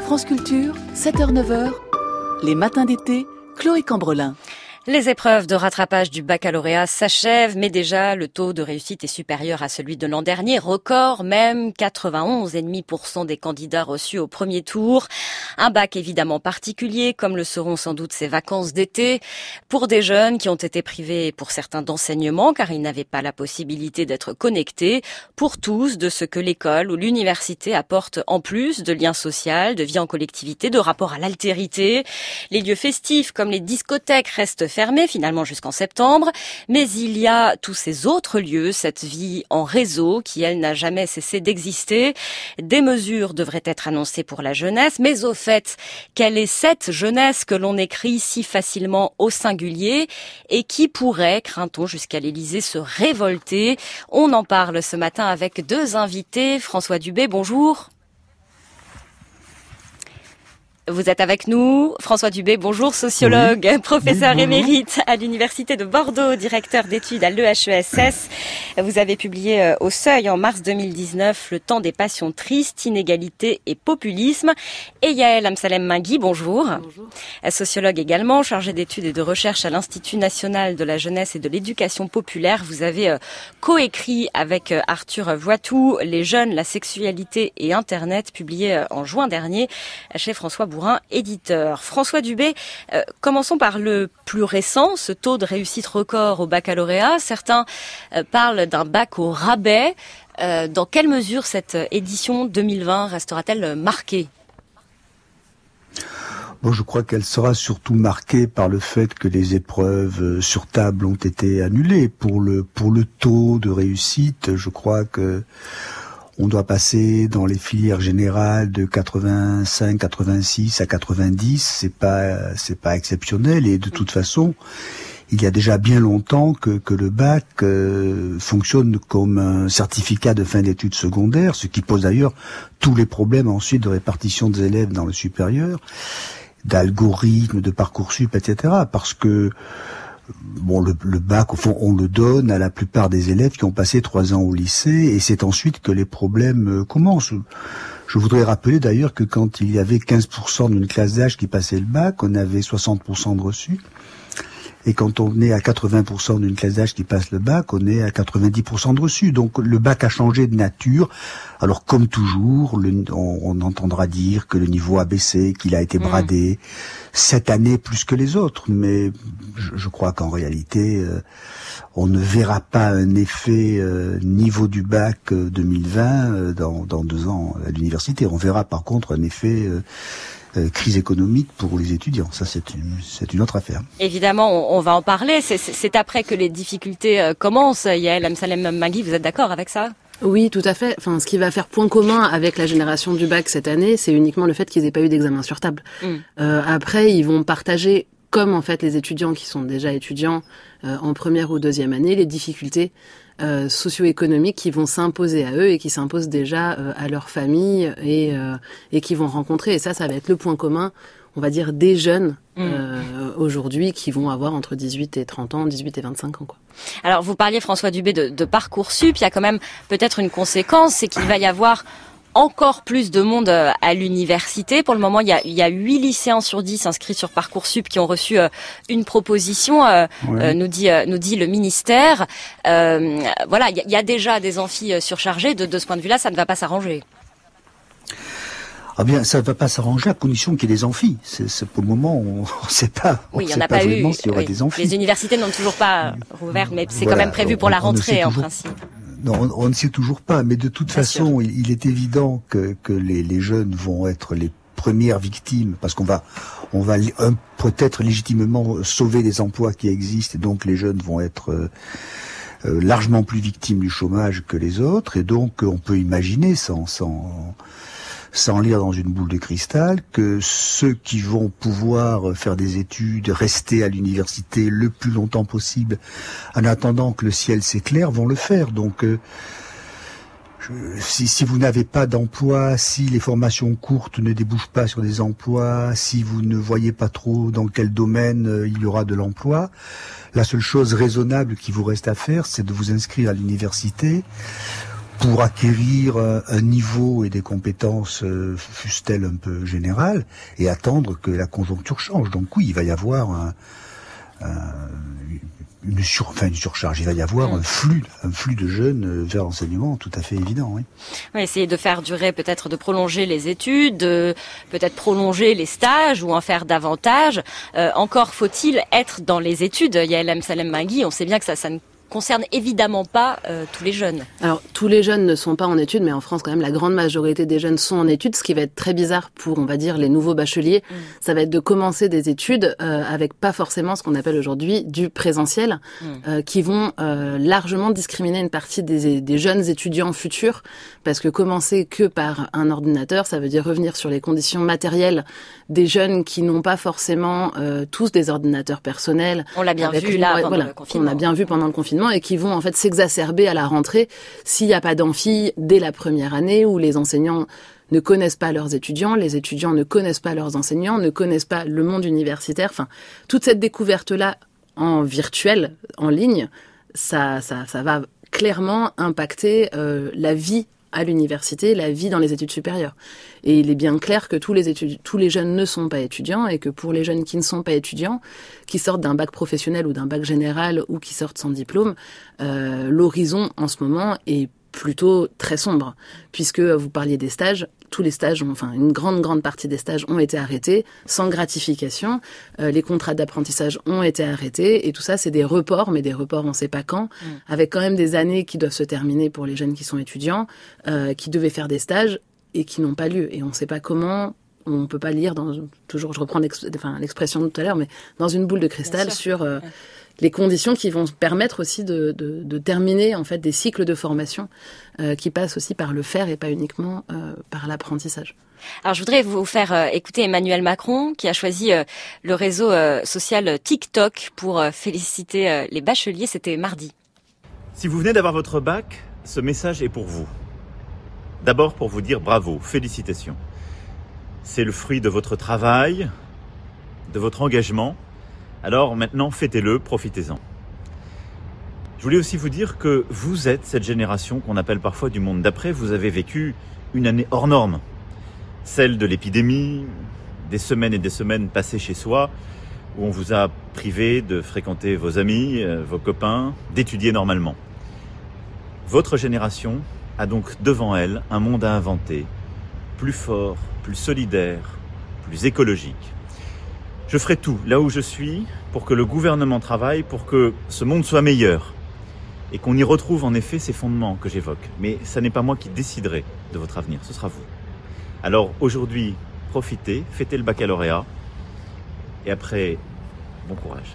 France Culture, 7h-9h, les matins d'été, Chloé Cambrelin. Les épreuves de rattrapage du baccalauréat s'achèvent, mais déjà le taux de réussite est supérieur à celui de l'an dernier. Record même, 91,5% des candidats reçus au premier tour. Un bac évidemment particulier, comme le seront sans doute ces vacances d'été, pour des jeunes qui ont été privés pour certains d'enseignement, car ils n'avaient pas la possibilité d'être connectés. Pour tous, de ce que l'école ou l'université apporte en plus de liens sociaux, de vie en collectivité, de rapport à l'altérité. Les lieux festifs, comme les discothèques, restent fermé finalement jusqu'en septembre, mais il y a tous ces autres lieux, cette vie en réseau qui, elle, n'a jamais cessé d'exister. Des mesures devraient être annoncées pour la jeunesse, mais au fait, quelle est cette jeunesse que l'on écrit si facilement au singulier et qui pourrait, craint-on jusqu'à l'Élysée, se révolter? On en parle ce matin avec deux invités. François Dubé, bonjour. Vous êtes avec nous. François Dubé, bonjour, sociologue, oui. Professeur émérite à l'Université de Bordeaux, directeur d'études à l'EHESS. Vous avez publié au Seuil en mars 2019 Le temps des passions tristes, inégalité et populisme. Et Yael Amsalem-Mingui, bonjour. Bonjour. Sociologue également, chargé d'études et de recherche à l'Institut national de la jeunesse et de l'éducation populaire. Vous avez coécrit avec Arthur Voitou Les jeunes, la sexualité et Internet, publié en juin dernier chez François Bourrin, éditeur. François Dubé, commençons par le plus récent, ce taux de réussite record au baccalauréat. Certains parlent d'un bac au rabais. Dans quelle mesure cette édition 2020 restera-t-elle marquée ? Bon, je crois qu'elle sera surtout marquée par le fait que les épreuves sur table ont été annulées. Pour le taux de réussite, je crois que on doit passer dans les filières générales de 85, 86 à 90. C'est pas exceptionnel, et de toute façon, il y a déjà bien longtemps que le bac fonctionne comme un certificat de fin d'études secondaires, ce qui pose d'ailleurs tous les problèmes ensuite de répartition des élèves dans le supérieur, d'algorithmes, de Parcoursup, etc. Parce que bon, le bac, au fond, on le donne à la plupart des élèves qui ont passé 3 ans au lycée, et c'est ensuite que les problèmes commencent. Je voudrais rappeler d'ailleurs que quand il y avait 15% d'une classe d'âge qui passait le bac, on avait 60% de reçus. Et quand on est à 80% d'une classe d'âge qui passe le bac, on est à 90% de reçus. Donc le bac a changé de nature. Alors comme toujours, on entendra dire que le niveau a baissé, qu'il a été bradé cette année plus que les autres. Mais je crois qu'en réalité, on ne verra pas un effet niveau du bac 2020 dans 2 ans à l'université. On verra par contre un effet crise économique pour les étudiants. Ça, c'est une autre affaire. Évidemment, on va en parler. C'est après que les difficultés commencent. Yael Amsalem-Mingui, vous êtes d'accord avec ça ? Oui, tout à fait. Enfin, ce qui va faire point commun avec la génération du bac cette année, c'est uniquement le fait qu'ils n'aient pas eu d'examen sur table. Après, ils vont partager, comme en fait les étudiants qui sont déjà étudiants en première ou deuxième année, les difficultés socio-économiques qui vont s'imposer à eux et qui s'imposent déjà à leur famille et qui vont rencontrer. Et ça va être le point commun, on va dire, des jeunes aujourd'hui qui vont avoir entre 18 et 30 ans, 18 et 25 ans, quoi. Alors, vous parliez, François Dubé, de Parcoursup. Il y a quand même peut-être une conséquence, c'est qu'il va y avoir encore plus de monde à l'université. Pour le moment, il y a 8 lycéens sur 10 inscrits sur Parcoursup qui ont reçu une proposition, nous dit le ministère. Voilà, il y a déjà des amphis surchargés. De ce point de vue-là, ça ne va pas s'arranger. Ah bien, ça ne va pas s'arranger à condition qu'il y ait des amphis. C'est pour le moment, on ne sait pas. Oui, il n'y en a pas eu. S'il y aura des amphis. Les universités n'ont toujours pas rouvert, mais c'est quand même prévu pour la rentrée en principe. Non, on ne sait toujours pas, mais de toute façon, il est évident que les jeunes vont être les premières victimes, parce qu'on va peut-être légitimement sauver les emplois qui existent, et donc les jeunes vont être largement plus victimes du chômage que les autres, et donc on peut imaginer sans lire dans une boule de cristal, que ceux qui vont pouvoir faire des études, rester à l'université le plus longtemps possible, en attendant que le ciel s'éclaire, vont le faire. Donc, si vous n'avez pas d'emploi, si les formations courtes ne débouchent pas sur des emplois, si vous ne voyez pas trop dans quel domaine il y aura de l'emploi, la seule chose raisonnable qui vous reste à faire, c'est de vous inscrire à l'université, pour acquérir un niveau et des compétences, fussent-elles un peu générales, et attendre que la conjoncture change. Donc oui, il va y avoir une surcharge. Il va y avoir un flux de jeunes vers l'enseignement tout à fait évident. Oui. Ouais, essayer de faire durer, peut-être de prolonger les études, peut-être prolonger les stages ou en faire davantage. Encore faut-il être dans les études. Yael Msalem-Mingui, on sait bien que ça ne concerne évidemment pas tous les jeunes. Alors, tous les jeunes ne sont pas en études, mais en France, quand même, la grande majorité des jeunes sont en études. Ce qui va être très bizarre pour, on va dire, les nouveaux bacheliers, ça va être de commencer des études avec pas forcément ce qu'on appelle aujourd'hui du présentiel, qui vont largement discriminer une partie des jeunes étudiants futurs, parce que commencer que par un ordinateur, ça veut dire revenir sur les conditions matérielles des jeunes qui n'ont pas forcément tous des ordinateurs personnels. On l'a bien vu là pendant le confinement. On a bien vu pendant le confinement et qui vont en fait s'exacerber à la rentrée s'il n'y a pas d'amphi dès la première année, où les enseignants ne connaissent pas leurs étudiants, les étudiants ne connaissent pas leurs enseignants, ne connaissent pas le monde universitaire. Enfin, toute cette découverte-là en virtuel, en ligne, ça va clairement impacter la vie à l'université, la vie dans les études supérieures. Et il est bien clair que tous les jeunes ne sont pas étudiants, et que pour les jeunes qui ne sont pas étudiants, qui sortent d'un bac professionnel ou d'un bac général ou qui sortent sans diplôme, l'horizon en ce moment est plutôt très sombre, puisque vous parliez des stages, tous les stages, une grande partie des stages ont été arrêtés sans gratification, les contrats d'apprentissage ont été arrêtés, et tout ça c'est des reports, mais des reports on sait pas quand, avec quand même des années qui doivent se terminer pour les jeunes qui sont étudiants, qui devaient faire des stages et qui n'ont pas lieu, et on sait pas comment. On peut pas lire toujours, je reprends l'expression de tout à l'heure, mais dans une boule de cristal sur les conditions qui vont permettre aussi de terminer en fait des cycles de formation qui passent aussi par le faire et pas uniquement par l'apprentissage. Alors je voudrais vous faire écouter Emmanuel Macron, qui a choisi le réseau social TikTok pour féliciter les bacheliers. C'était mardi. Si vous venez d'avoir votre bac, ce message est pour vous. D'abord pour vous dire bravo, félicitations. C'est le fruit de votre travail, de votre engagement. Alors maintenant, fêtez-le, profitez-en. Je voulais aussi vous dire que vous êtes cette génération qu'on appelle parfois du monde d'après. Vous avez vécu une année hors norme. Celle de l'épidémie, des semaines et des semaines passées chez soi, où on vous a privé de fréquenter vos amis, vos copains, d'étudier normalement. Votre génération a donc devant elle un monde à inventer, plus fort, plus solidaire, plus écologique. Je ferai tout, là où je suis, pour que le gouvernement travaille, pour que ce monde soit meilleur et qu'on y retrouve en effet ces fondements que j'évoque. Mais ça n'est pas moi qui déciderai de votre avenir, ce sera vous. Alors aujourd'hui, profitez, fêtez le baccalauréat et après, bon courage.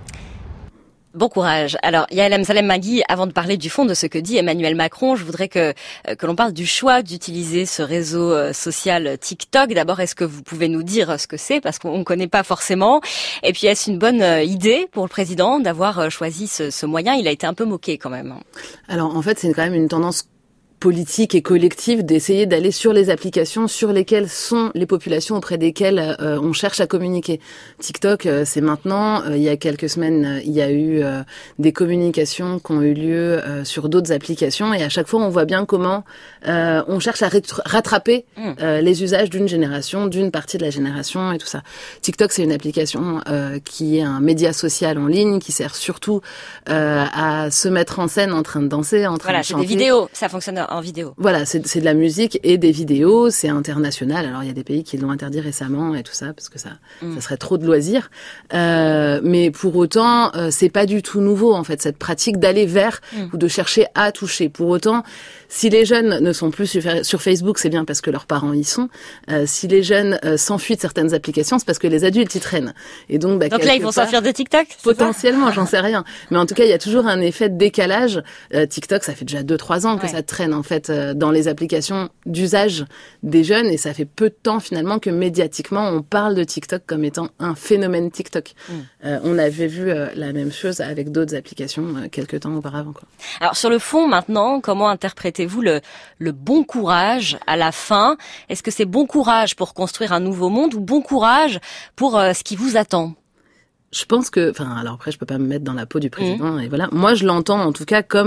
Bon courage. Alors, Yael Msalem-Mingui, avant de parler du fond de ce que dit Emmanuel Macron, je voudrais que l'on parle du choix d'utiliser ce réseau social TikTok. D'abord, est-ce que vous pouvez nous dire ce que c'est, parce qu'on ne connaît pas forcément. Et puis, est-ce une bonne idée pour le président d'avoir choisi ce moyen? Il a été un peu moqué quand même. Alors, en fait, c'est quand même une tendance politique et collective d'essayer d'aller sur les applications sur lesquelles sont les populations auprès desquelles on cherche à communiquer. TikTok, c'est maintenant. Il y a quelques semaines, il y a eu des communications qui ont eu lieu sur d'autres applications, et à chaque fois, on voit bien comment on cherche à rattraper les usages d'une génération, d'une partie de la génération et tout ça. TikTok, c'est une application qui est un média social en ligne, qui sert surtout à se mettre en scène en train de danser, en train de chanter. Voilà, c'est des vidéos, ça fonctionne en vidéo. Voilà, c'est de la musique et des vidéos, c'est international. Alors il y a des pays qui l'ont interdit récemment et tout ça, parce que ça serait trop de loisirs. Mais pour autant, c'est pas du tout nouveau en fait, cette pratique d'aller vers ou de chercher à toucher. Pour autant, si les jeunes ne sont plus sur Facebook, c'est bien parce que leurs parents y sont. Si les jeunes s'enfuient de certaines applications, c'est parce que les adultes y traînent. Et donc là, ils vont s'enfuir de TikTok? Potentiellement, j'en sais rien. Mais en tout cas, il y a toujours un effet de décalage. TikTok, ça fait déjà 2-3 ans que ça traîne en fait dans les applications d'usage des jeunes, et ça fait peu de temps finalement que médiatiquement on parle de TikTok comme étant un phénomène TikTok. On avait vu la même chose avec d'autres applications quelques temps auparavant, quoi. Alors sur le fond maintenant, comment interprétez-vous le bon courage à la fin? Est-ce que c'est bon courage pour construire un nouveau monde, ou bon courage pour ce qui vous attend? Je pense que, alors après je peux pas me mettre dans la peau du président, et voilà. Moi je l'entends en tout cas comme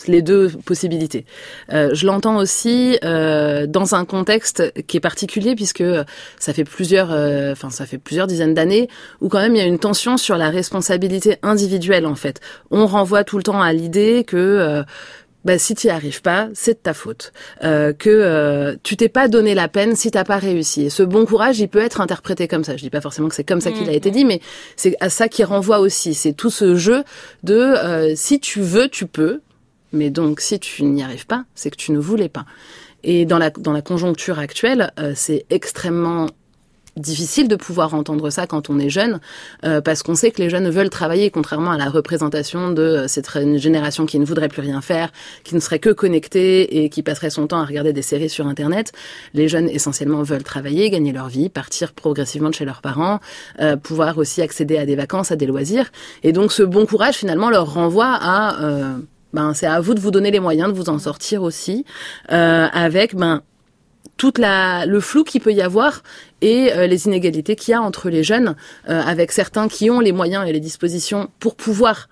les deux possibilités. Je l'entends aussi dans un contexte qui est particulier puisque ça fait plusieurs dizaines d'années où quand même il y a une tension sur la responsabilité individuelle en fait. On renvoie tout le temps à l'idée que si t'y arrives pas, c'est de ta faute. Que tu t'es pas donné la peine si t'as pas réussi. Et ce bon courage, il peut être interprété comme ça. Je dis pas forcément que c'est comme ça qu'il a été dit, mais c'est à ça qu'il renvoie aussi. C'est tout ce jeu de si tu veux, tu peux. Mais donc si tu n'y arrives pas, c'est que tu ne voulais pas. Et dans la conjoncture actuelle, c'est extrêmement difficile de pouvoir entendre ça quand on est jeune, parce qu'on sait que les jeunes veulent travailler, contrairement à la représentation de cette génération qui ne voudrait plus rien faire, qui ne serait que connectée et qui passerait son temps à regarder des séries sur Internet. Les jeunes essentiellement veulent travailler, gagner leur vie, partir progressivement de chez leurs parents, pouvoir aussi accéder à des vacances, à des loisirs. Et donc ce bon courage finalement leur renvoie à c'est à vous de vous donner les moyens de vous en sortir aussi, avec toute le flou qu'il peut y avoir et les inégalités qu'il y a entre les jeunes, avec certains qui ont les moyens et les dispositions pour pouvoir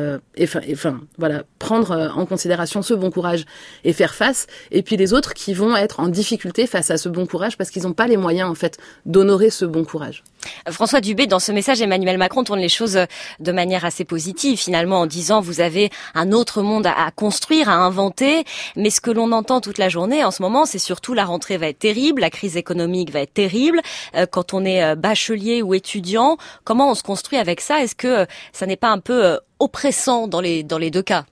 prendre en considération ce bon courage et faire face, et puis les autres qui vont être en difficulté face à ce bon courage parce qu'ils n'ont pas les moyens en fait d'honorer ce bon courage. François Dubé, dans ce message, Emmanuel Macron tourne les choses de manière assez positive finalement en disant vous avez un autre monde à construire, à inventer, mais ce que l'on entend toute la journée en ce moment, c'est surtout la rentrée va être terrible, la crise économique va être terrible. Quand on est bachelier ou étudiant, comment on se construit avec ça? Est-ce que ça n'est pas un peu oppressant dans les deux cas?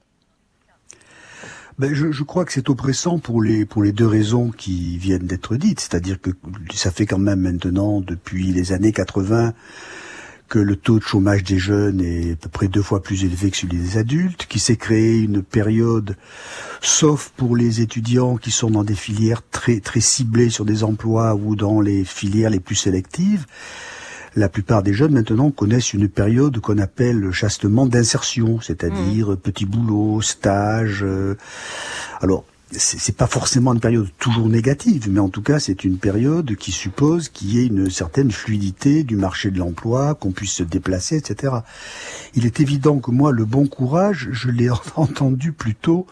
Je crois que c'est oppressant pour les deux raisons qui viennent d'être dites. C'est-à-dire que ça fait quand même maintenant, depuis les années 80, que le taux de chômage des jeunes est à peu près 2 fois plus élevé que celui des adultes, qu'il s'est créé une période, sauf pour les étudiants qui sont dans des filières très, très ciblées sur des emplois ou dans les filières les plus sélectives. La plupart des jeunes maintenant connaissent une période qu'on appelle chastement d'insertion, c'est-à-dire petit boulot, stage. Alors, c'est pas forcément une période toujours négative, mais en tout cas, c'est une période qui suppose qu'il y ait une certaine fluidité du marché de l'emploi, qu'on puisse se déplacer, etc. Il est évident que moi, le bon courage, je l'ai entendu plutôt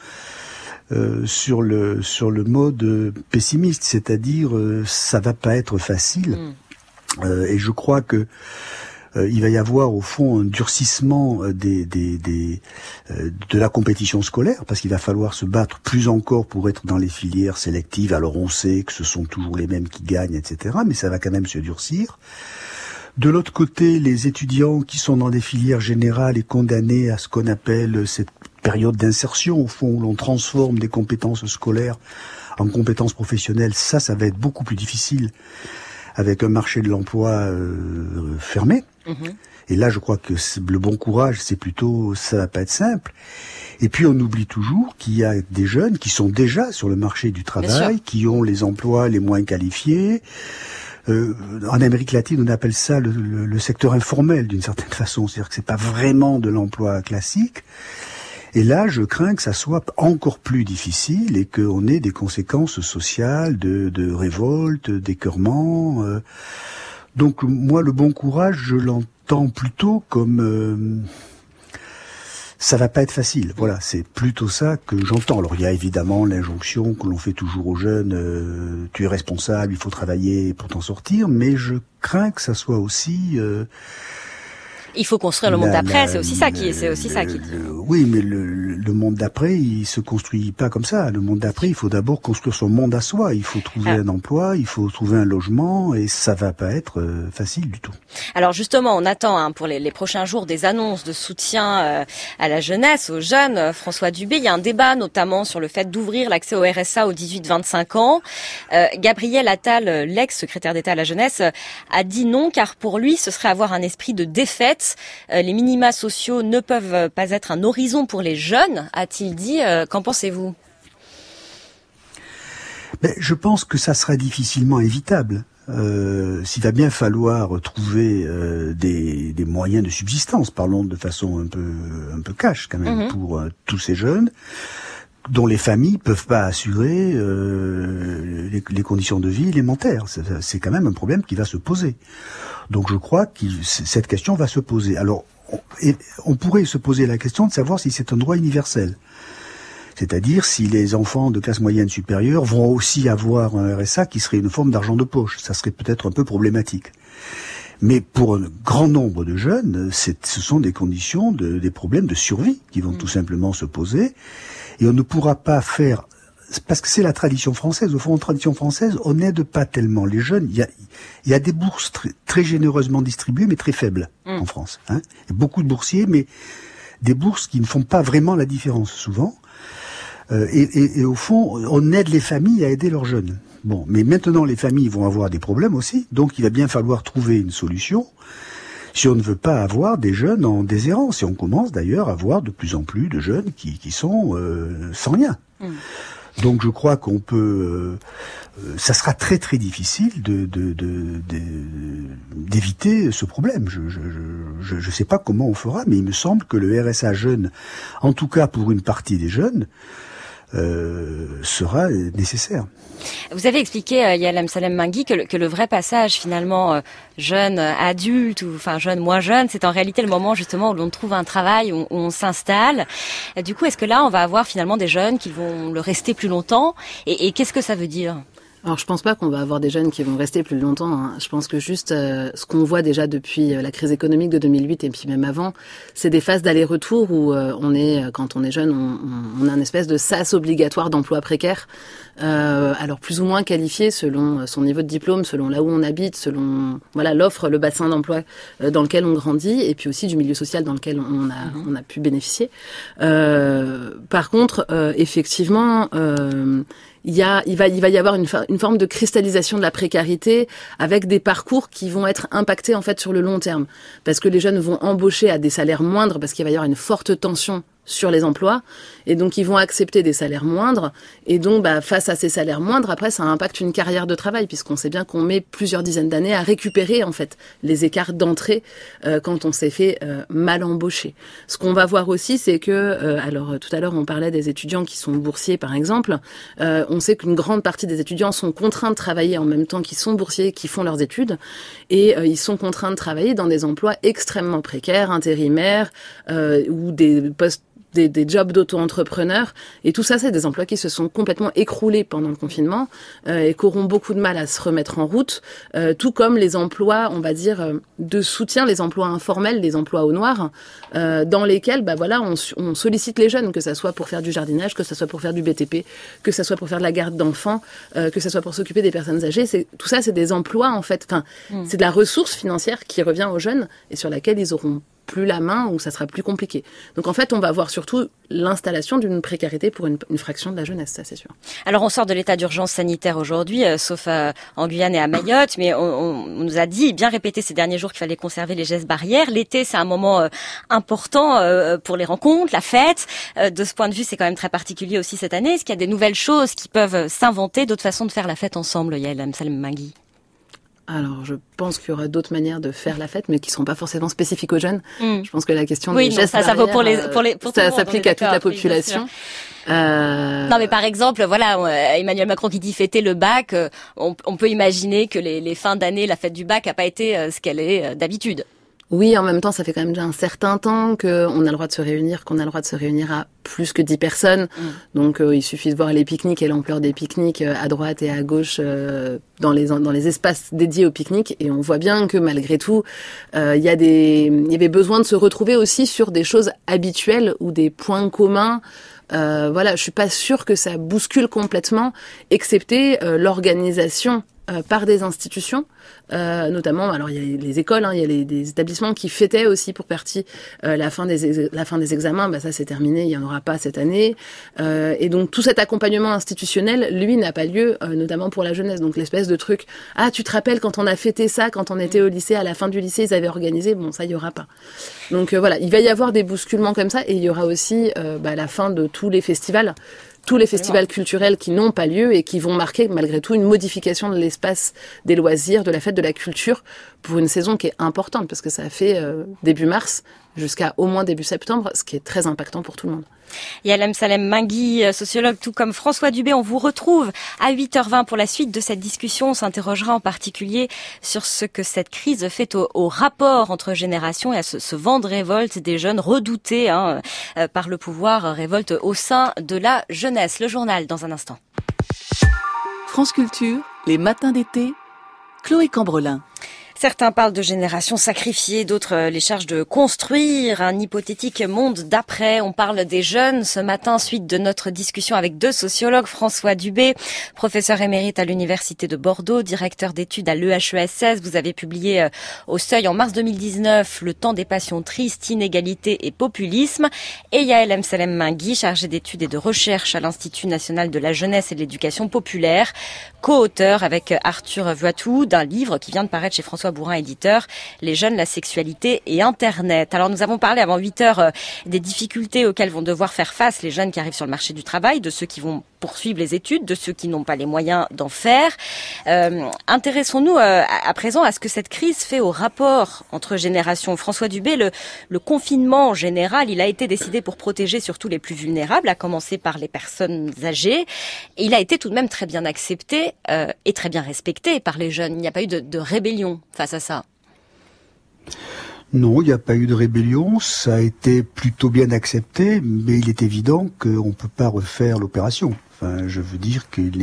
sur le mode pessimiste, c'est-à-dire ça va pas être facile. Et je crois que il va y avoir au fond un durcissement de la compétition scolaire, parce qu'il va falloir se battre plus encore pour être dans les filières sélectives. Alors on sait que ce sont toujours les mêmes qui gagnent, etc. Mais ça va quand même se durcir. De l'autre côté, les étudiants qui sont dans des filières générales et condamnés à ce qu'on appelle cette période d'insertion, au fond, où l'on transforme des compétences scolaires en compétences professionnelles, ça va être beaucoup plus difficile avec un marché de l'emploi fermé. Et là, je crois que le bon courage, c'est plutôt, ça va pas être simple. Et puis, on oublie toujours qu'il y a des jeunes qui sont déjà sur le marché du travail, qui ont les emplois les moins qualifiés. En Amérique latine, on appelle ça le secteur informel, d'une certaine façon. C'est-à-dire que c'est pas vraiment de l'emploi classique. Et là, je crains que ça soit encore plus difficile et qu'on ait des conséquences sociales de révolte, d'écœurement. Donc, moi, le bon courage, je l'entends plutôt comme ça va pas être facile. Voilà, c'est plutôt ça que j'entends. Alors, il y a évidemment l'injonction que l'on fait toujours aux jeunes, tu es responsable, il faut travailler pour t'en sortir, mais je crains que ça soit aussi... il faut construire le monde d'après, c'est aussi ça qui dit. Oui, mais le monde d'après, il se construit pas comme ça. Le monde d'après, il faut d'abord construire son monde à soi. Il faut trouver un emploi, il faut trouver un logement, et ça va pas être facile du tout. Alors justement, on attend pour les prochains jours des annonces de soutien à la jeunesse, aux jeunes. François Dubé, il y a un débat notamment sur le fait d'ouvrir l'accès au RSA aux 18-25 ans. Gabriel Attal, l'ex-secrétaire d'État à la jeunesse, a dit non, car pour lui, ce serait avoir un esprit de défaite. Les minima sociaux ne peuvent pas être un horizon pour les jeunes, a-t-il dit. Qu'en pensez-vous ? Je pense que ça sera difficilement évitable. S'il va bien falloir trouver des moyens de subsistance, parlons de façon un peu cash quand même, pour tous ces jeunes dont les familles peuvent pas assurer les conditions de vie élémentaires. C'est quand même un problème qui va se poser. Donc je crois que cette question va se poser. Alors, on pourrait se poser la question de savoir si c'est un droit universel. C'est-à-dire si les enfants de classe moyenne supérieure vont aussi avoir un RSA qui serait une forme d'argent de poche. Ça serait peut-être un peu problématique. Mais pour un grand nombre de jeunes, ce sont des conditions, des problèmes de survie qui vont tout simplement se poser. Et on ne pourra pas faire... Parce que c'est la tradition française. Au fond, en tradition française, on n'aide pas tellement les jeunes. Il y a des bourses très généreusement distribuées, mais très faibles en France. Il y a beaucoup de boursiers, mais des bourses qui ne font pas vraiment la différence souvent. Et au fond, on aide les familles à aider leurs jeunes. Bon, mais maintenant les familles vont avoir des problèmes aussi, donc il va bien falloir trouver une solution si on ne veut pas avoir des jeunes en déshérence. Et on commence d'ailleurs à voir de plus en plus de jeunes qui sont sans rien. Donc je crois qu'on peut... ça sera très très difficile d'éviter ce problème. Je sais pas comment on fera, mais il me semble que le RSA jeune, en tout cas pour une partie des jeunes, sera nécessaire. Vous avez expliqué, Yael Amsalem Mingui, que le vrai passage finalement jeune adulte ou enfin jeune moins jeune, c'est en réalité le moment justement où l'on trouve un travail, où on s'installe. Du coup, est-ce que là on va avoir finalement des jeunes qui vont le rester plus longtemps et qu'est-ce que ça veut dire ? Alors je pense pas qu'on va avoir des jeunes qui vont rester plus longtemps. Hein. Je pense que juste ce qu'on voit déjà depuis la crise économique de 2008 et puis même avant, c'est des phases d'aller-retour où quand on est jeune, on a une espèce de sas obligatoire d'emploi précaire. Alors plus ou moins qualifié selon son niveau de diplôme, selon là où on habite, selon l'offre, le bassin d'emploi dans lequel on grandit et puis aussi du milieu social dans lequel on a pu bénéficier. Par contre, effectivement, il va y avoir une forme de cristallisation de la précarité avec des parcours qui vont être impactés en fait sur le long terme parce que les jeunes vont embaucher à des salaires moindres parce qu'il va y avoir une forte tension sur les emplois et donc ils vont accepter des salaires moindres et donc face à ces salaires moindres après ça impacte une carrière de travail puisqu'on sait bien qu'on met plusieurs dizaines d'années à récupérer en fait les écarts d'entrée quand on s'est fait mal embaucher. Ce qu'on va voir aussi c'est que alors tout à l'heure on parlait des étudiants qui sont boursiers par exemple, on sait qu'une grande partie des étudiants sont contraints de travailler en même temps qu'ils sont boursiers, qui font leurs études et ils sont contraints de travailler dans des emplois extrêmement précaires, intérimaires ou des postes des jobs d'auto-entrepreneurs et tout ça c'est des emplois qui se sont complètement écroulés pendant le confinement et qui auront beaucoup de mal à se remettre en route tout comme les emplois on va dire de soutien, les emplois informels, les emplois au noir dans lesquels on sollicite les jeunes que ça soit pour faire du jardinage, que ça soit pour faire du BTP, que ça soit pour faire de la garde d'enfants, que ça soit pour s'occuper des personnes âgées, tout ça c'est des emplois en fait, c'est de la ressource financière qui revient aux jeunes et sur laquelle ils auront plus la main ou ça sera plus compliqué. Donc en fait, on va voir surtout l'installation d'une précarité pour une fraction de la jeunesse, ça c'est sûr. Alors on sort de l'état d'urgence sanitaire aujourd'hui, sauf en Guyane et à Mayotte, mais on nous a dit, bien répété ces derniers jours qu'il fallait conserver les gestes barrières. L'été, c'est un moment important pour les rencontres, la fête. De ce point de vue, c'est quand même très particulier aussi cette année. Est-ce qu'il y a des nouvelles choses qui peuvent s'inventer, d'autres façons de faire la fête ensemble, Yael Amsalem Mingui ? Alors, je pense qu'il y aura d'autres manières de faire la fête, mais qui ne seront pas forcément spécifiques aux jeunes. Je pense que la question des gestes barrières, ça vaut pour ça s'applique à toute la population. Non, mais par exemple, Emmanuel Macron qui dit fêter le bac, on peut imaginer que les fins d'année, la fête du bac n'a pas été ce qu'elle est d'habitude. Oui, en même temps, ça fait quand même déjà un certain temps qu'on a le droit de se réunir, à plus que 10 personnes. Donc, il suffit de voir les pique-niques et l'ampleur des pique-niques à droite et à gauche dans les espaces dédiés aux pique-niques. Et on voit bien que malgré tout, il y avait besoin de se retrouver aussi sur des choses habituelles ou des points communs. Je suis pas sûre que ça bouscule complètement, excepté l'organisation par des institutions, notamment, alors il y a les écoles, il y a des établissements qui fêtaient aussi pour partie la fin des examens, ça c'est terminé, il y en aura pas cette année, et donc tout cet accompagnement institutionnel, lui, n'a pas lieu, notamment pour la jeunesse, donc l'espèce de truc, tu te rappelles quand on a fêté ça, quand on était au lycée, à la fin du lycée, ils avaient organisé, ça il y aura pas. Donc il va y avoir des bousculements comme ça, et il y aura aussi la fin de tous les festivals culturels qui n'ont pas lieu et qui vont marquer malgré tout une modification de l'espace des loisirs, de la fête de la culture pour une saison qui est importante parce que ça a fait début mars jusqu'à au moins début septembre, ce qui est très impactant pour tout le monde. Yael Msalem Mingui, sociologue, tout comme François Dubé, on vous retrouve à 8h20 pour la suite de cette discussion. On s'interrogera en particulier sur ce que cette crise fait au rapport entre générations et à ce vent de révolte des jeunes redoutés par le pouvoir, révolte au sein de la jeunesse. Le journal dans un instant. France Culture, les matins d'été, Chloé Cambrelin. Certains parlent de générations sacrifiées, d'autres les chargent de construire un hypothétique monde d'après. On parle des jeunes ce matin, suite de notre discussion avec deux sociologues, François Dubé, professeur émérite à l'Université de Bordeaux, directeur d'études à l'EHESS. Vous avez publié au Seuil en mars 2019 « Le temps des passions tristes, inégalité et populisme ». Et Yael Msalem Mingui, chargé d'études et de recherche à l'Institut national de la jeunesse et de l'éducation populaire, co-auteur avec Arthur Vuattou d'un livre qui vient de paraître chez François Bourin, éditeur, Les jeunes, la sexualité et Internet. Alors nous avons parlé avant 8h des difficultés auxquelles vont devoir faire face les jeunes qui arrivent sur le marché du travail, de ceux qui vont poursuivre les études, de ceux qui n'ont pas les moyens d'en faire. Intéressons-nous à présent à ce que cette crise fait au rapport entre générations. François Dubé, le confinement en général, il a été décidé pour protéger surtout les plus vulnérables, à commencer par les personnes âgées. Et il a été tout de même très bien accepté et très bien respecté par les jeunes. Il n'y a pas eu de rébellion face à ça. Non, il n'y a pas eu de rébellion, ça a été plutôt bien accepté, mais il est évident qu'on ne peut pas refaire l'opération. Enfin, je veux dire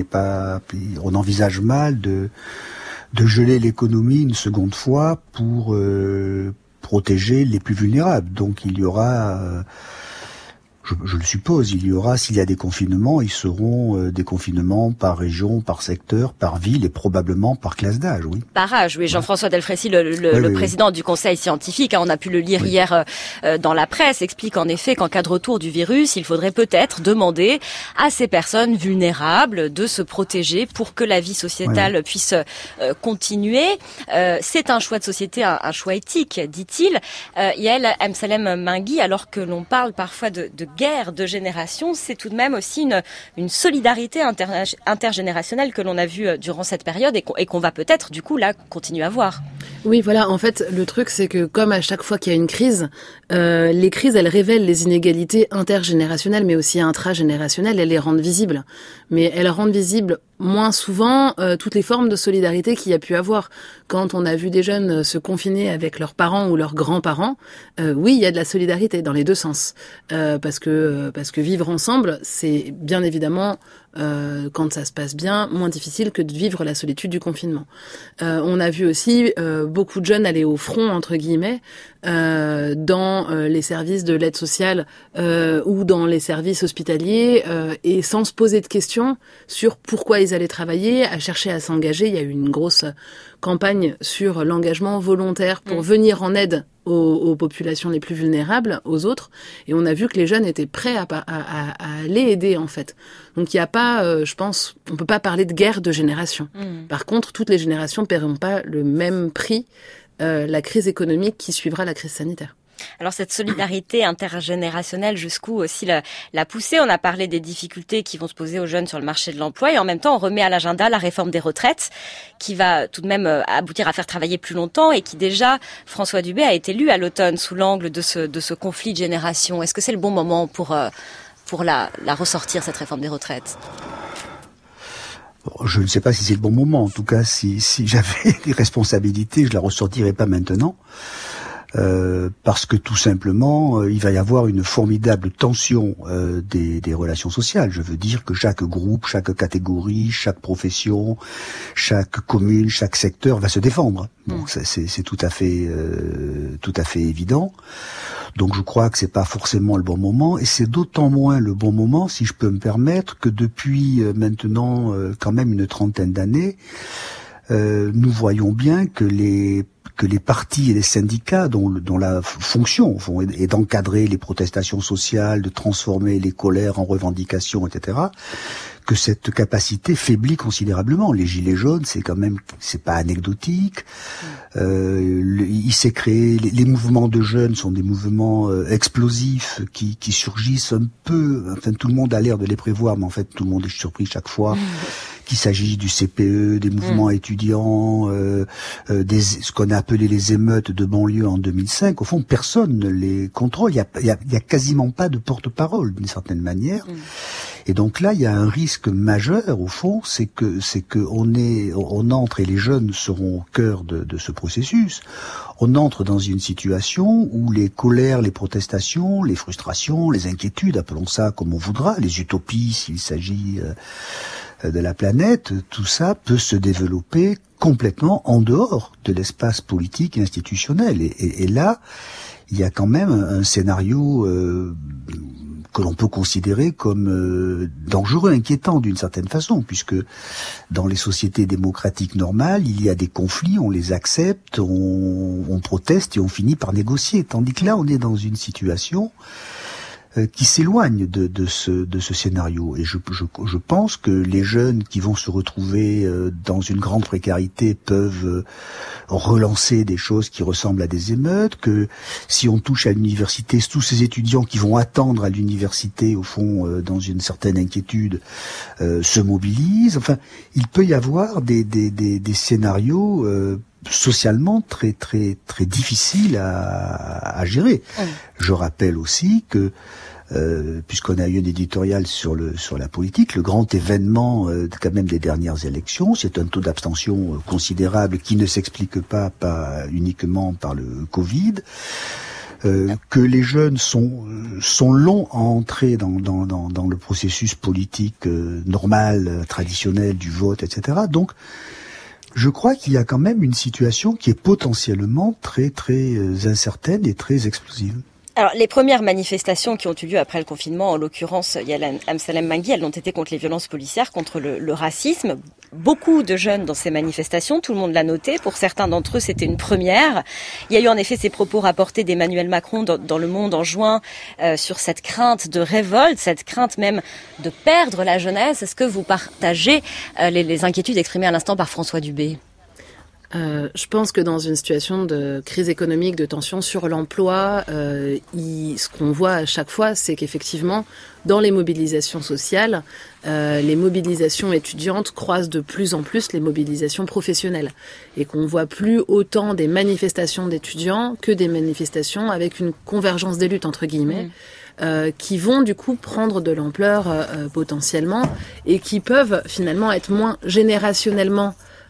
on envisage mal de geler l'économie une seconde fois pour protéger les plus vulnérables. Donc il y aura, je le suppose, s'il y a des confinements, ils seront des confinements par région, par secteur, par ville et probablement par classe d'âge, oui. Par âge, oui. Jean-François Delfrécy, le président du Conseil scientifique, on a pu le lire hier dans la presse, explique en effet qu'en cas de retour du virus, il faudrait peut-être demander à ces personnes vulnérables de se protéger pour que la vie sociétale puisse continuer. C'est un choix de société, un choix éthique, dit-il. Yael Msalem Mingui, alors que l'on parle parfois de guerre de génération, c'est tout de même aussi une solidarité intergénérationnelle que l'on a vue durant cette période et qu'on va peut-être du coup là continuer à voir. Oui, voilà. En fait, le truc, c'est que comme à chaque fois qu'il y a une crise, les crises, elles révèlent les inégalités intergénérationnelles, mais aussi intragénérationnelles. Elles les rendent visibles. Mais elles rendent visibles moins souvent toutes les formes de solidarité qu'il y a pu avoir. Quand on a vu des jeunes se confiner avec leurs parents ou leurs grands-parents, oui, il y a de la solidarité dans les deux sens. Parce que vivre ensemble, c'est bien évidemment, quand ça se passe bien, moins difficile que de vivre la solitude du confinement. On a vu aussi beaucoup de jeunes aller au front, entre guillemets, dans les services de l'aide sociale ou dans les services hospitaliers, et sans se poser de questions sur pourquoi ils allaient travailler, à chercher à s'engager. Il y a eu une grosse campagne sur l'engagement volontaire pour venir en aide aux populations les plus vulnérables, aux autres, et on a vu que les jeunes étaient prêts à aller aider, en fait. Donc il n'y a pas, je pense, on peut pas parler de guerre de génération. Par contre, toutes les générations ne paieront pas le même prix la crise économique qui suivra la crise sanitaire. Alors cette solidarité intergénérationnelle, jusqu'où aussi la poussée? On a parlé des difficultés qui vont se poser aux jeunes sur le marché de l'emploi et en même temps on remet à l'agenda la réforme des retraites qui va tout de même aboutir à faire travailler plus longtemps et qui déjà, François Dubé, a été lu à l'automne sous l'angle de ce conflit de génération. Est-ce que c'est le bon moment pour la ressortir, cette réforme des retraites? Je ne sais pas si c'est le bon moment. En tout cas, si j'avais des responsabilités, je la ressortirais pas maintenant. Parce que tout simplement, il va y avoir une formidable tension des relations sociales. Je veux dire que chaque groupe, chaque catégorie, chaque profession, chaque commune, chaque secteur va se défendre. Bon, c'est tout à fait évident. Donc je crois que c'est pas forcément le bon moment, et c'est d'autant moins le bon moment, si je peux me permettre, que depuis maintenant quand même une trentaine d'années, nous voyons bien que les partis et les syndicats dont la fonction est d'encadrer les protestations sociales, de transformer les colères en revendications, etc., que cette capacité faiblit considérablement. Les gilets jaunes, c'est pas anecdotique. Il s'est créé, les mouvements de jeunes sont des mouvements explosifs qui surgissent un peu. Enfin, tout le monde a l'air de les prévoir, mais en fait, tout le monde est surpris chaque fois qu'il s'agisse du CPE, des mouvements étudiants, ce qu'on a appelé les émeutes de banlieue en 2005, au fond, personne ne les contrôle. Il y a quasiment pas de porte-parole, d'une certaine manière. Et donc là, il y a un risque majeur, au fond, c'est que on entre, et les jeunes seront au cœur de ce processus, on entre dans une situation où les colères, les protestations, les frustrations, les inquiétudes, appelons ça comme on voudra, les utopies s'il s'agit de la planète, tout ça peut se développer complètement en dehors de l'espace politique et institutionnel. Et là, il y a quand même un scénario que l'on peut considérer comme dangereux, inquiétant d'une certaine façon, puisque dans les sociétés démocratiques normales, il y a des conflits, on les accepte, on proteste et on finit par négocier. Tandis que là, on est dans une situation qui s'éloigne de ce scénario. Et je pense que les jeunes qui vont se retrouver dans une grande précarité peuvent relancer des choses qui ressemblent à des émeutes, que si on touche à l'université, tous ces étudiants qui vont attendre à l'université, au fond, dans une certaine inquiétude, se mobilisent. Enfin, il peut y avoir des scénarios socialement très très très difficiles à gérer. Je rappelle aussi que puisqu'on a eu un éditorial sur la politique, le grand événement quand même des dernières élections, c'est un taux d'abstention considérable qui ne s'explique pas uniquement par le Covid, que les jeunes sont longs à entrer dans le processus politique normal, traditionnel du vote, etc. Donc je crois qu'il y a quand même une situation qui est potentiellement très très incertaine et très explosive. Alors, les premières manifestations qui ont eu lieu après le confinement, en l'occurrence, il y a Amsalem Mangui, elles ont été contre les violences policières, contre le racisme. Beaucoup de jeunes dans ces manifestations, tout le monde l'a noté. Pour certains d'entre eux, c'était une première. Il y a eu en effet ces propos rapportés d'Emmanuel Macron dans Le Monde en juin sur cette crainte de révolte, cette crainte même de perdre la jeunesse. Est-ce que vous partagez les inquiétudes exprimées à l'instant par François Dubé ? Je pense que dans une situation de crise économique, de tension sur l'emploi, ce qu'on voit à chaque fois, c'est qu'effectivement, dans les mobilisations sociales, les mobilisations étudiantes croisent de plus en plus les mobilisations professionnelles. Et qu'on voit plus autant des manifestations d'étudiants que des manifestations avec une convergence des luttes, entre guillemets. Qui vont du coup prendre de l'ampleur potentiellement et qui peuvent finalement être moins générationnellement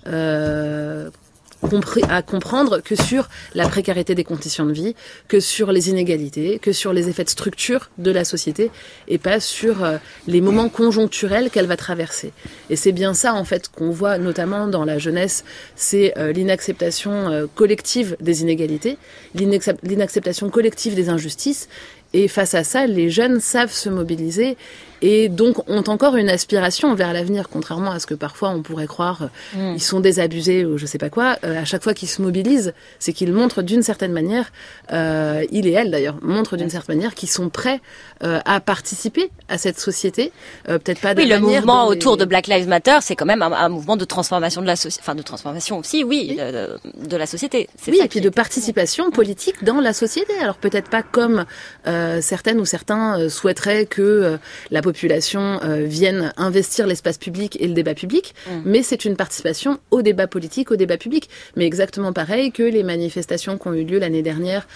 à comprendre que sur la précarité des conditions de vie, que sur les inégalités, que sur les effets de structure de la société et pas sur les moments conjoncturels qu'elle va traverser. Et c'est bien ça en fait qu'on voit notamment dans la jeunesse, c'est l'inacceptation collective des inégalités, l'inacceptation collective des injustices. Et face à ça, les jeunes savent se mobiliser et donc ont encore une aspiration vers l'avenir, contrairement à ce que parfois on pourrait croire, ils sont désabusés ou je sais pas quoi. À chaque fois qu'ils se mobilisent, c'est qu'ils montrent d'une certaine manière, il et elle d'ailleurs, montrent d'une certaine manière qu'ils sont prêts à participer à cette société. Peut-être pas de le mouvement autour de Black Lives Matter, c'est quand même un mouvement de transformation de la société, enfin de transformation aussi, de la société. C'est oui, ça et puis de participation politique dans la société. Alors peut-être pas comme certaines ou certains souhaiteraient que la population vienne investir l'espace public et le débat public, mais c'est une participation au débat politique, au débat public. Mais exactement pareil que les manifestations qui ont eu lieu l'année dernière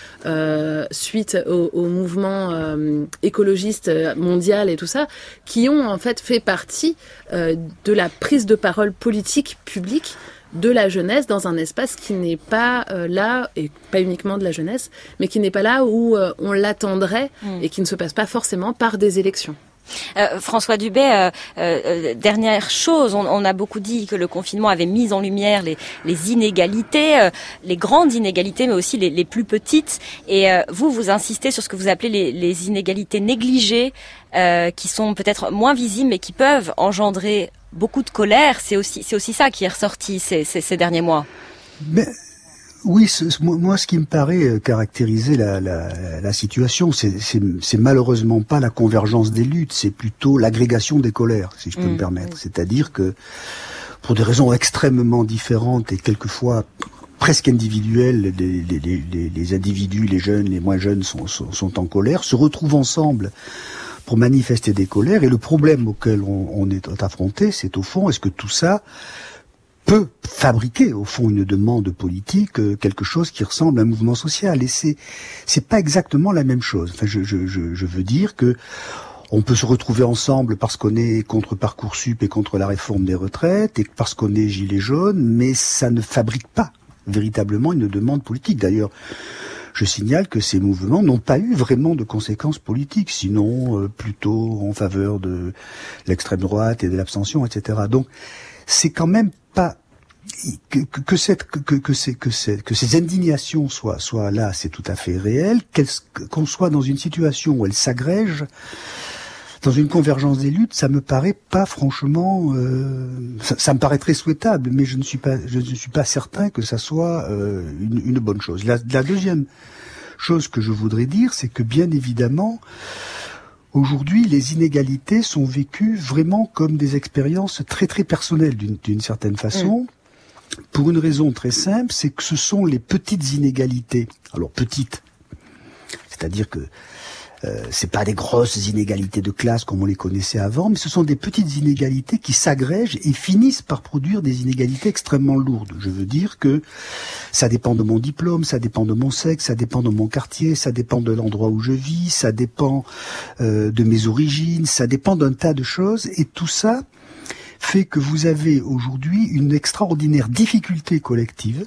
suite au mouvement écologiste mondial et tout ça, qui ont en fait fait partie de la prise de parole politique publique de la jeunesse dans un espace qui n'est pas là, et pas uniquement de la jeunesse, mais qui n'est pas là où on l'attendrait et qui ne se passe pas forcément par des élections. François Dubé, dernière chose, on a beaucoup dit que le confinement avait mis en lumière les inégalités, les grandes inégalités, mais aussi les plus petites. Et vous insistez sur ce que vous appelez les inégalités négligées, qui sont peut-être moins visibles, mais qui peuvent engendrer beaucoup de colère. C'est aussi ça qui est ressorti ces derniers mois. Mais oui, moi, ce qui me paraît caractériser la situation, c'est malheureusement pas la convergence des luttes, c'est plutôt l'agrégation des colères, si je peux me permettre. C'est-à-dire que, pour des raisons extrêmement différentes et quelquefois presque individuelles, les individus, les jeunes, les moins jeunes sont en colère, se retrouvent ensemble pour manifester des colères. Et le problème auquel on est affronté, c'est au fond, est-ce que tout ça peut fabriquer au fond une demande politique, quelque chose qui ressemble à un mouvement social. Et c'est pas exactement la même chose. Enfin, je veux dire que on peut se retrouver ensemble parce qu'on est contre Parcoursup et contre la réforme des retraites et parce qu'on est gilets jaunes, mais ça ne fabrique pas véritablement une demande politique. D'ailleurs, je signale que ces mouvements n'ont pas eu vraiment de conséquences politiques, sinon plutôt en faveur de l'extrême droite et de l'abstention, etc. Donc, c'est quand même pas que ces indignations soient là, c'est tout à fait réel. Qu'on soit dans une situation où elles s'agrègent, dans une convergence des luttes, ça me paraît pas franchement, ça me paraît très souhaitable, mais je ne suis pas certain que ça soit une bonne chose. La deuxième chose que je voudrais dire, c'est que bien évidemment, aujourd'hui, les inégalités sont vécues vraiment comme des expériences très très personnelles d'une certaine façon. Pour une raison très simple, c'est que ce sont les petites inégalités. Alors petites, c'est-à-dire que c'est pas des grosses inégalités de classe comme on les connaissait avant, mais ce sont des petites inégalités qui s'agrègent et finissent par produire des inégalités extrêmement lourdes. Je veux dire que ça dépend de mon diplôme, ça dépend de mon sexe, ça dépend de mon quartier, ça dépend de l'endroit où je vis, ça dépend de mes origines, ça dépend d'un tas de choses, et tout ça fait que vous avez aujourd'hui une extraordinaire difficulté collective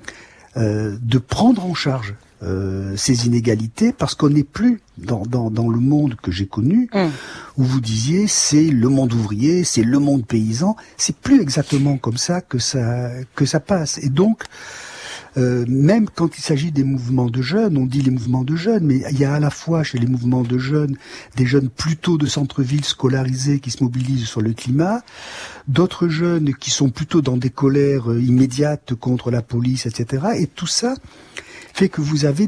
de prendre en charge ces inégalités, parce qu'on n'est plus dans le monde que j'ai connu, où vous disiez c'est le monde ouvrier, c'est le monde paysan. C'est plus exactement comme ça que ça passe. Et donc même quand il s'agit des mouvements de jeunes, on dit les mouvements de jeunes, mais il y a à la fois chez les mouvements de jeunes des jeunes plutôt de centre-ville scolarisés qui se mobilisent sur le climat, d'autres jeunes qui sont plutôt dans des colères immédiates contre la police, etc. Et tout ça fait que vous avez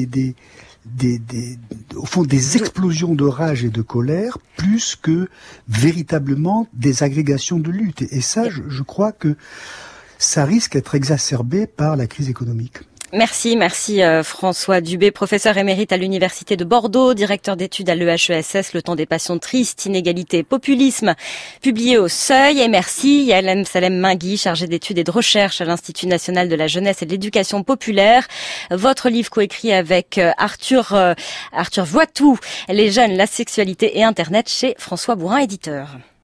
au fond des explosions de rage et de colère plus que véritablement des agrégations de lutte. Et ça, je crois que ça risque d'être exacerbé par la crise économique. Merci François Dubé, professeur émérite à l'Université de Bordeaux, directeur d'études à l'EHESS, Le temps des passions tristes, inégalité, populisme, publié au Seuil. Et merci Yael Salem Mingui, chargée d'études et de recherche à l'Institut national de la jeunesse et de l'éducation populaire. Votre livre coécrit avec Arthur Voitou, Les jeunes, la sexualité et Internet, chez François Bourin, éditeur.